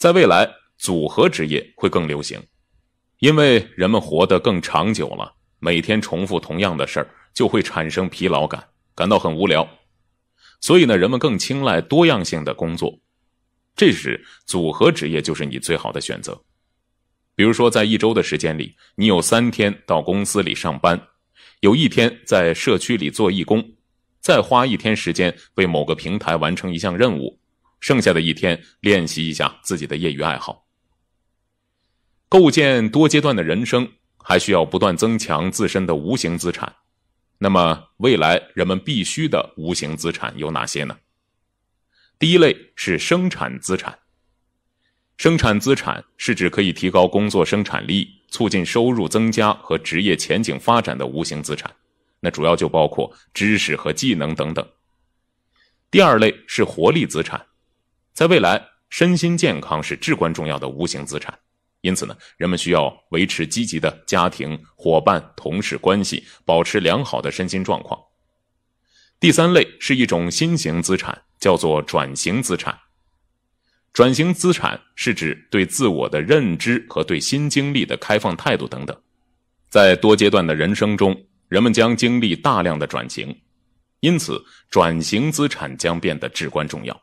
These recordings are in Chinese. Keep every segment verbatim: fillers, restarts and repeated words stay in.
在未来，组合职业会更流行，因为人们活得更长久了，每天重复同样的事儿，就会产生疲劳感，感到很无聊。所以呢，人们更青睐多样性的工作。这时，组合职业就是你最好的选择。比如说，在一周的时间里，你有三天到公司里上班，有一天在社区里做义工，再花一天时间为某个平台完成一项任务，剩下的一天练习一下自己的业余爱好。构建多阶段的人生，还需要不断增强自身的无形资产。那么，未来人们必须的无形资产有哪些呢？第一类是生产资产。生产资产是指可以提高工作生产力、促进收入增加和职业前景发展的无形资产，那主要就包括知识和技能等等。第二类是活力资产。在未来，身心健康是至关重要的无形资产，因此呢，人们需要维持积极的家庭、伙伴、同事关系，保持良好的身心状况。第三类是一种新型资产，叫做转型资产。转型资产是指对自我的认知和对新经历的开放态度等等。在多阶段的人生中，人们将经历大量的转型，因此转型资产将变得至关重要。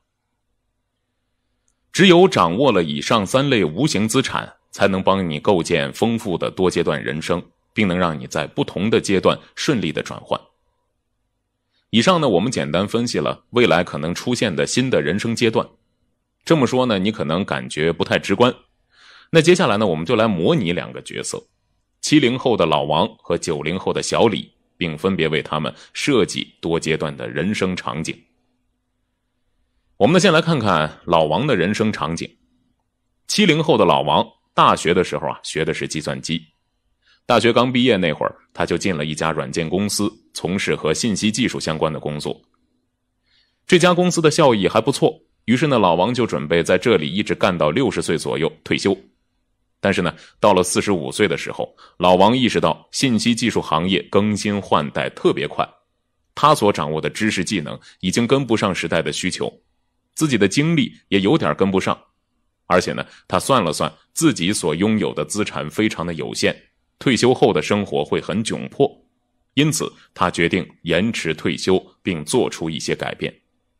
只有掌握了以上三类无形资产，才能帮你构建丰富的多阶段人生，并能让你在不同的阶段顺利的转换。以上呢，我们简单分析了未来可能出现的新的人生阶段。这么说呢，你可能感觉不太直观。那接下来呢，我们就来模拟两个角色，七零后的老王和九零后的小李，并分别为他们设计多阶段的人生场景。我们呢，先来看看老王的人生场景。七零后的老王，大学的时候啊，学的是计算机。大学刚毕业那会儿，他就进了一家软件公司，从事和信息技术相关的工作。这家公司的效益还不错，于是呢，老王就准备在这里一直干到六十岁左右退休。但是呢，到了四十五岁的时候，老王意识到信息技术行业更新换代特别快，他所掌握的知识技能已经跟不上时代的需求，自己的精力也有点跟不上。而且呢，他算了算，自己所拥有的资产非常的有限，退休后的生活会很窘迫，因此他决定延迟退休，并做出一些改变。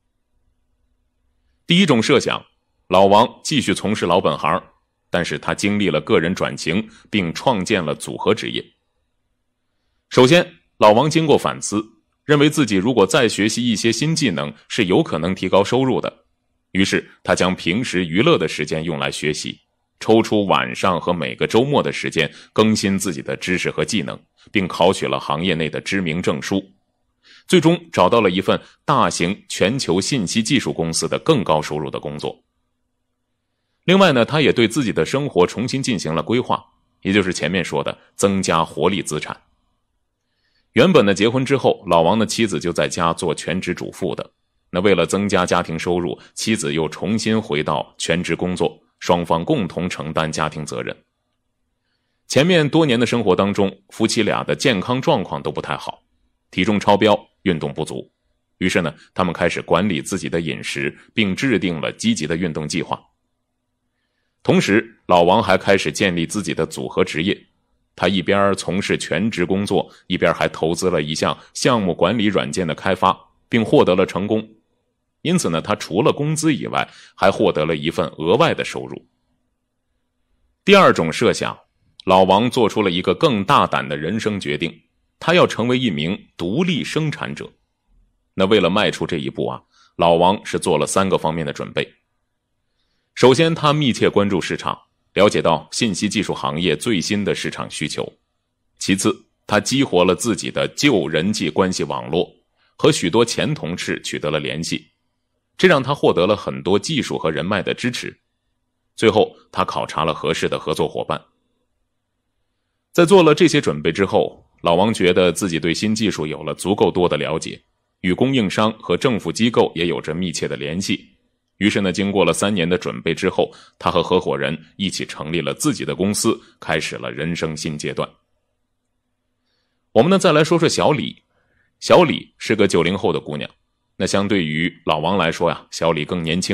第一种设想，老王继续从事老本行，但是他经历了个人转型，并创建了组合职业。首先，老王经过反思，认为自己如果再学习一些新技能，是有可能提高收入的。于是他将平时娱乐的时间用来学习，抽出晚上和每个周末的时间更新自己的知识和技能，并考取了行业内的知名证书。最终找到了一份大型全球信息技术公司的更高收入的工作。另外呢，他也对自己的生活重新进行了规划，也就是前面说的增加活力资产。原本呢，结婚之后，老王的妻子就在家做全职主妇的。那为了增加家庭收入，妻子又重新回到全职工作，双方共同承担家庭责任。前面多年的生活当中，夫妻俩的健康状况都不太好，体重超标，运动不足。于是呢，他们开始管理自己的饮食，并制定了积极的运动计划。同时，老王还开始建立自己的组合职业。他一边从事全职工作，一边还投资了一项项目管理软件的开发，并获得了成功。因此呢，他除了工资以外，还获得了一份额外的收入。第二种设想，老王做出了一个更大胆的人生决定，他要成为一名独立生产者。那为了迈出这一步啊，老王是做了三个方面的准备。首先，他密切关注市场，了解到信息技术行业最新的市场需求。其次，他激活了自己的旧人际关系网络，和许多前同事取得了联系，这让他获得了很多技术和人脉的支持。最后，他考察了合适的合作伙伴。在做了这些准备之后，老王觉得自己对新技术有了足够多的了解，与供应商和政府机构也有着密切的联系。于是呢，经过了三年的准备之后，他和合伙人一起成立了自己的公司，开始了人生新阶段。我们呢，再来说说小李。小李是个九零后的姑娘，那相对于老王来说呀，小李更年轻，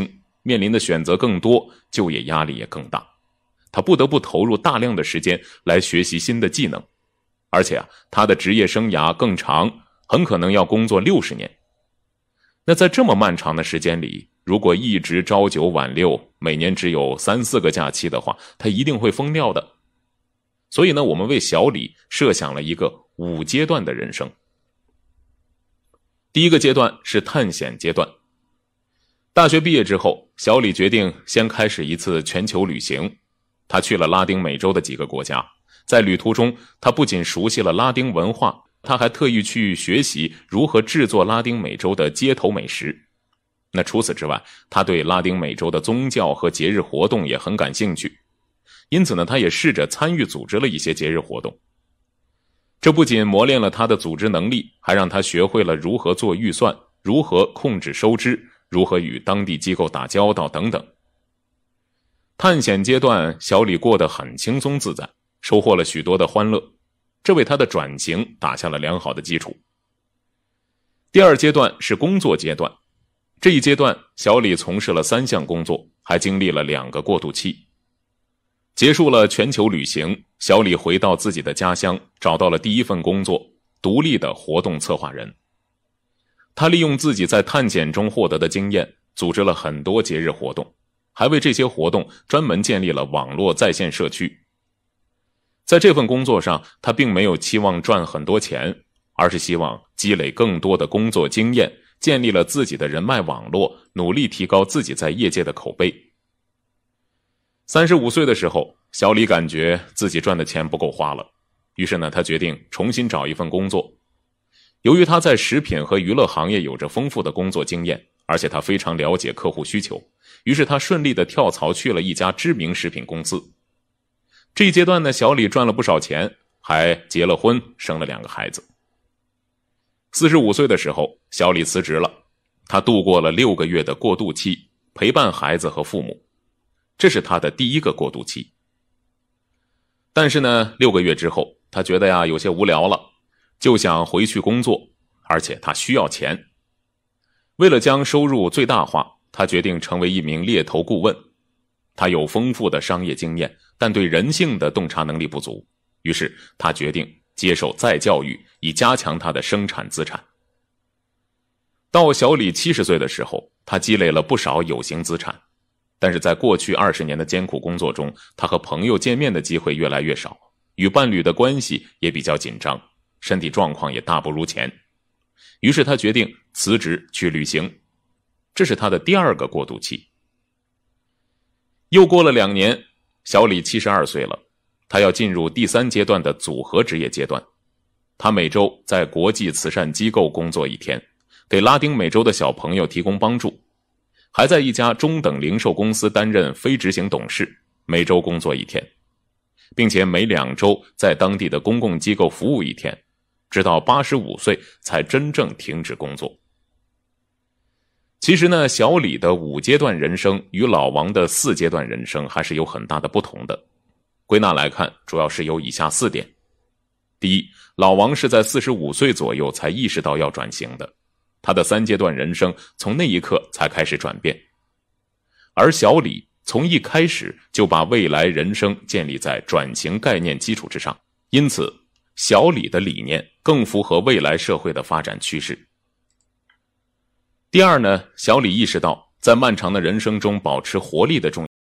面临的选择更多，就业压力也更大。他不得不投入大量的时间来学习新的技能，而且啊，他的职业生涯更长，很可能要工作六十年。那在这么漫长的时间里，如果一直朝九晚六，每年只有三四个假期的话，他一定会疯掉的。所以呢，我们为小李设想了一个五阶段的人生。第一个阶段是探险阶段。大学毕业之后，小李决定先开始一次全球旅行。他去了拉丁美洲的几个国家，在旅途中，他不仅熟悉了拉丁文化，他还特意去学习如何制作拉丁美洲的街头美食。那除此之外，他对拉丁美洲的宗教和节日活动也很感兴趣，因此呢，他也试着参与组织了一些节日活动。这不仅磨练了他的组织能力，还让他学会了如何做预算，如何控制收支，如何与当地机构打交道等等。探险阶段，小李过得很轻松自在，收获了许多的欢乐，这为他的转型打下了良好的基础。第二阶段是工作阶段，这一阶段小李从事了三项工作，还经历了两个过渡期。结束了全球旅行，小李回到自己的家乡，找到了第一份工作，独立的活动策划人。他利用自己在探险中获得的经验，组织了很多节日活动，还为这些活动专门建立了网络在线社区。在这份工作上，他并没有期望赚很多钱，而是希望积累更多的工作经验，建立了自己的人脉网络，努力提高自己在业界的口碑。三十五岁的时候，小李感觉自己赚的钱不够花了，于是呢，他决定重新找一份工作。由于他在食品和娱乐行业有着丰富的工作经验，而且他非常了解客户需求，于是他顺利的跳槽去了一家知名食品公司。这一阶段呢，小李赚了不少钱，还结了婚，生了两个孩子。四十五岁的时候，小李辞职了，他度过了六个月的过渡期，陪伴孩子和父母。这是他的第一个过渡期。但是呢，六个月之后，他觉得呀有些无聊了，就想回去工作，而且他需要钱。为了将收入最大化，他决定成为一名猎头顾问。他有丰富的商业经验，但对人性的洞察能力不足，于是他决定接受再教育，以加强他的生产资产。到小李七十岁的时候，他积累了不少有形资产。但是在过去二十年的艰苦工作中，他和朋友见面的机会越来越少，与伴侣的关系也比较紧张，身体状况也大不如前。于是他决定辞职去旅行，这是他的第二个过渡期。又过了两年，小李七十二岁了，他要进入第三阶段的组合职业阶段。他每周在国际慈善机构工作一天，给拉丁美洲的小朋友提供帮助。还在一家中等零售公司担任非执行董事，每周工作一天，并且每两周在当地的公共机构服务一天，直到八十五岁才真正停止工作。其实呢，小李的五阶段人生与老王的四阶段人生还是有很大的不同的。归纳来看，主要是有以下四点。第一，老王是在四十五岁左右才意识到要转型的。他的三阶段人生从那一刻才开始转变，而小李从一开始就把未来人生建立在转型概念基础之上，因此小李的理念更符合未来社会的发展趋势。第二呢，小李意识到在漫长的人生中保持活力的重要性。